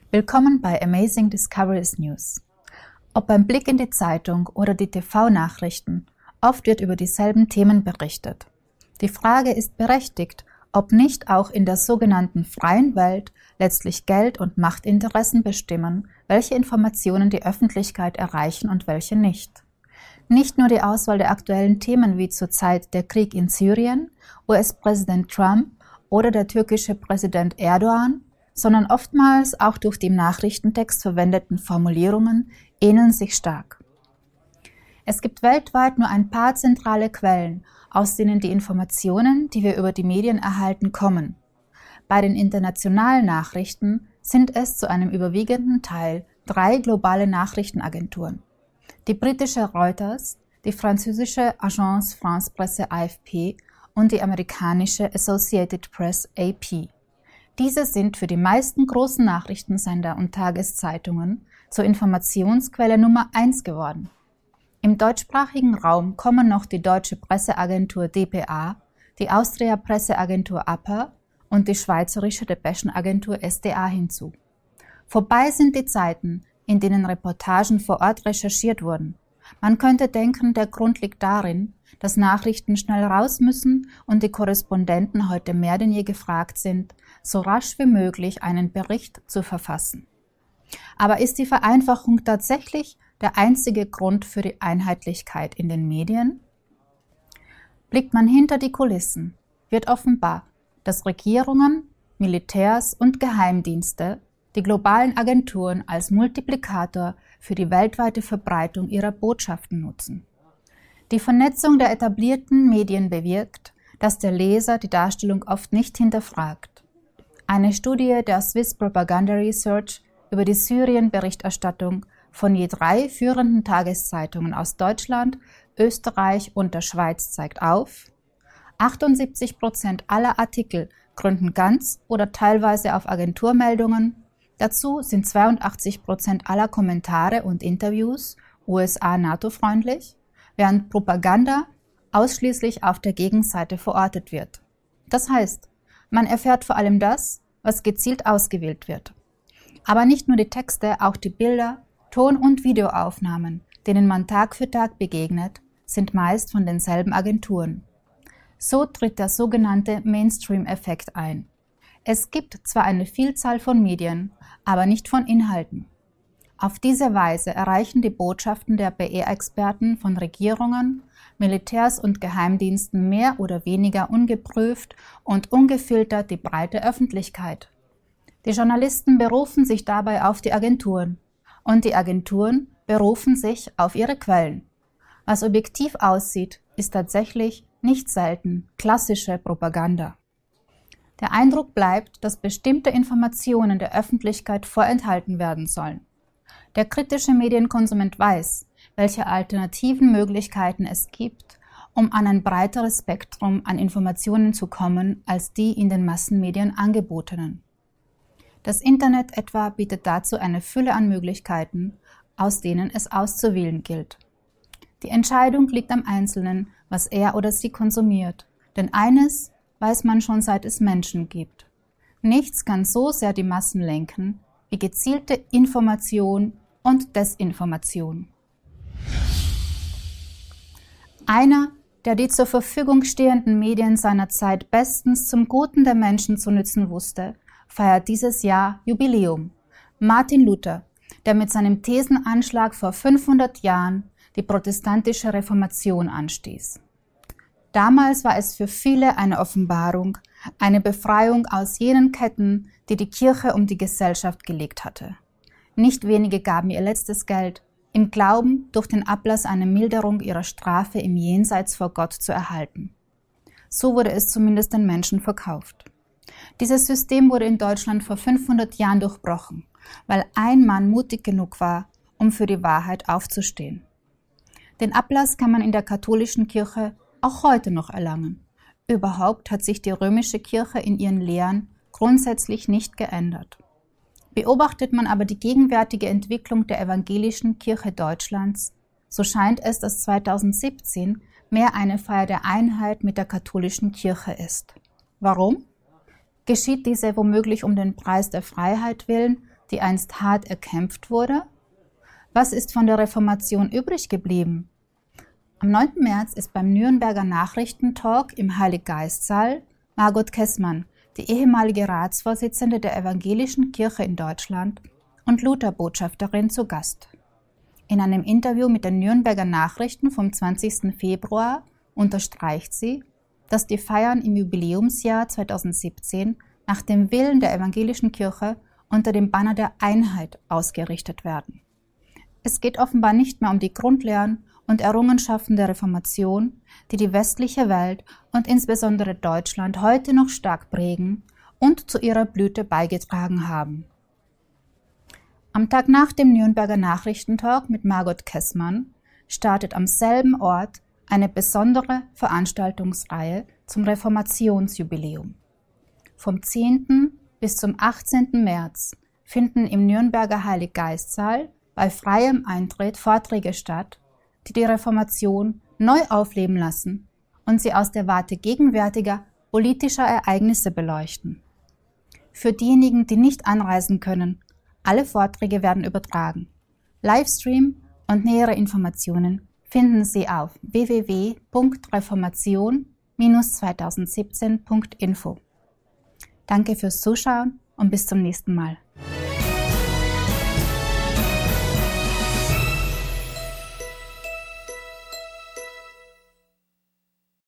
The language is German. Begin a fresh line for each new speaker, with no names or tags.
Willkommen bei Amazing Discoveries News. Ob beim Blick in die Zeitung oder die TV-Nachrichten, oft wird über dieselben Themen berichtet. Die Frage ist berechtigt, ob nicht auch in der sogenannten freien Welt letztlich Geld und Machtinteressen bestimmen, welche Informationen die Öffentlichkeit erreichen und welche nicht. Nicht nur die Auswahl der aktuellen Themen wie zurzeit der Krieg in Syrien, US-Präsident Trump oder der türkische Präsident Erdogan, sondern oftmals auch durch die im Nachrichtentext verwendeten Formulierungen ähneln sich stark. Es gibt weltweit nur ein paar zentrale Quellen, aus denen die Informationen, die wir über die Medien erhalten, kommen. Bei den internationalen Nachrichten sind es zu einem überwiegenden Teil 3 globale Nachrichtenagenturen. Die britische Reuters, die französische Agence France Presse AFP und die amerikanische Associated Press AP. Diese sind für die meisten großen Nachrichtensender und Tageszeitungen zur Informationsquelle Nummer 1 geworden. Im deutschsprachigen Raum kommen noch die deutsche Presseagentur dpa, die Austria Presseagentur APA und die schweizerische Depeschenagentur SDA hinzu. Vorbei sind die Zeiten, in denen Reportagen vor Ort recherchiert wurden. Man könnte denken, der Grund liegt darin, dass Nachrichten schnell raus müssen und die Korrespondenten heute mehr denn je gefragt sind, so rasch wie möglich einen Bericht zu verfassen. Aber ist die Vereinfachung tatsächlich der einzige Grund für die Einheitlichkeit in den Medien? Blickt man hinter die Kulissen, wird offenbar, dass Regierungen, Militärs und Geheimdienste die globalen Agenturen als Multiplikator für die weltweite Verbreitung ihrer Botschaften nutzen. Die Vernetzung der etablierten Medien bewirkt, dass der Leser die Darstellung oft nicht hinterfragt. Eine Studie der Swiss Propaganda Research über die Syrien-Berichterstattung von je 3 führenden Tageszeitungen aus Deutschland, Österreich und der Schweiz zeigt auf: 78% aller Artikel gründen ganz oder teilweise auf Agenturmeldungen. Dazu sind 82% aller Kommentare und Interviews USA-NATO-freundlich, während Propaganda ausschließlich auf der Gegenseite verortet wird. Das heißt, man erfährt vor allem das, was gezielt ausgewählt wird. Aber nicht nur die Texte, auch die Bilder, Ton- und Videoaufnahmen, denen man Tag für Tag begegnet, sind meist von denselben Agenturen. So tritt der sogenannte Mainstream-Effekt ein. Es gibt zwar eine Vielzahl von Medien, aber nicht von Inhalten. Auf diese Weise erreichen die Botschaften der PR-Experten von Regierungen, Militärs und Geheimdiensten mehr oder weniger ungeprüft und ungefiltert die breite Öffentlichkeit. Die Journalisten berufen sich dabei auf die Agenturen und die Agenturen berufen sich auf ihre Quellen. Was objektiv aussieht, ist tatsächlich nicht selten klassische Propaganda. Der Eindruck bleibt, dass bestimmte Informationen der Öffentlichkeit vorenthalten werden sollen. Der kritische Medienkonsument weiß, welche alternativen Möglichkeiten es gibt, um an ein breiteres Spektrum an Informationen zu kommen, als die in den Massenmedien angebotenen. Das Internet etwa bietet dazu eine Fülle an Möglichkeiten, aus denen es auszuwählen gilt. Die Entscheidung liegt am Einzelnen, was er oder sie konsumiert, denn eines weiß man schon, seit es Menschen gibt: Nichts kann so sehr die Massen lenken wie gezielte Information und Desinformation. Einer, der die zur Verfügung stehenden Medien seiner Zeit bestens zum Guten der Menschen zu nützen wusste, feiert dieses Jahr Jubiläum: Martin Luther, der mit seinem Thesenanschlag vor 500 Jahren die protestantische Reformation anstieß. Damals war es für viele eine Offenbarung, eine Befreiung aus jenen Ketten, die die Kirche um die Gesellschaft gelegt hatte. Nicht wenige gaben ihr letztes Geld, im Glauben, durch den Ablass eine Milderung ihrer Strafe im Jenseits vor Gott zu erhalten. So wurde es zumindest den Menschen verkauft. Dieses System wurde in Deutschland vor 500 Jahren durchbrochen, weil ein Mann mutig genug war, um für die Wahrheit aufzustehen. Den Ablass kann man in der katholischen Kirche auch heute noch erlangen. Überhaupt hat sich die römische Kirche in ihren Lehren grundsätzlich nicht geändert. Beobachtet man aber die gegenwärtige Entwicklung der evangelischen Kirche Deutschlands, so scheint es, dass 2017 mehr eine Feier der Einheit mit der katholischen Kirche ist. Warum? Geschieht diese womöglich um den Preis der Freiheit willen, die einst hart erkämpft wurde? Was ist von der Reformation übrig geblieben? Am 9. März ist beim Nürnberger Nachrichtentalk im Heiliggeistsaal Margot Kessmann, die ehemalige Ratsvorsitzende der Evangelischen Kirche in Deutschland und Lutherbotschafterin, zu Gast. In einem Interview mit den Nürnberger Nachrichten vom 20. Februar unterstreicht sie, dass die Feiern im Jubiläumsjahr 2017 nach dem Willen der Evangelischen Kirche unter dem Banner der Einheit ausgerichtet werden. Es geht offenbar nicht mehr um die Grundlehren und Errungenschaften der Reformation, die die westliche Welt und insbesondere Deutschland heute noch stark prägen und zu ihrer Blüte beigetragen haben. Am Tag nach dem Nürnberger Nachrichtentalk mit Margot Kessmann startet am selben Ort eine besondere Veranstaltungsreihe zum Reformationsjubiläum. Vom 10. bis zum 18. März finden im Nürnberger Heiliggeistsaal bei freiem Eintritt Vorträge statt, die die Reformation neu aufleben lassen und sie aus der Warte gegenwärtiger politischer Ereignisse beleuchten. Für diejenigen, die nicht anreisen können, alle Vorträge werden übertragen. Livestream und nähere Informationen finden Sie auf www.reformation-2017.info. Danke fürs Zuschauen und bis zum nächsten Mal.